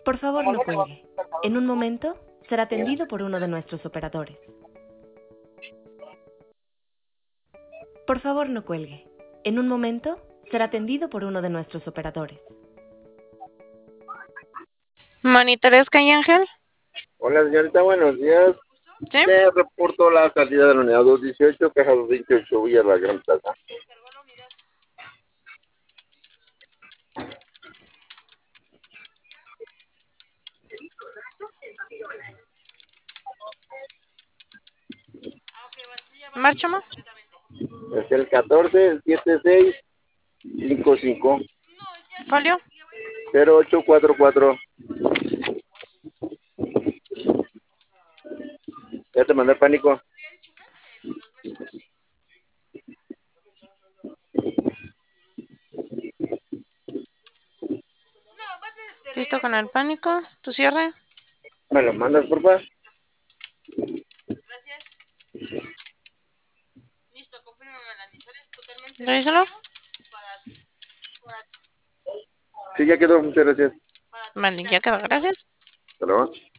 Por favor, no cuelgue. En un momento será atendido por uno de nuestros operadores. Por favor, no cuelgue. En un momento será atendido por uno de nuestros operadores. ¿Monitores Calle Ángel? Hola señorita, buenos días. ¿Sí? Le reporto la salida de la unidad 218, caja 228, Villa La Gran Plaza. ¿Márchamo? Es el 14-7655 ¿Folio? 0844. Ya te mandé pánico. ¿Listo con el pánico? ¿Tu cierre? ¿Me lo mandas, por favor? ¿Revísalo? Sí, ya quedó, muchas gracias. Vale, ya quedó, gracias. Hasta luego.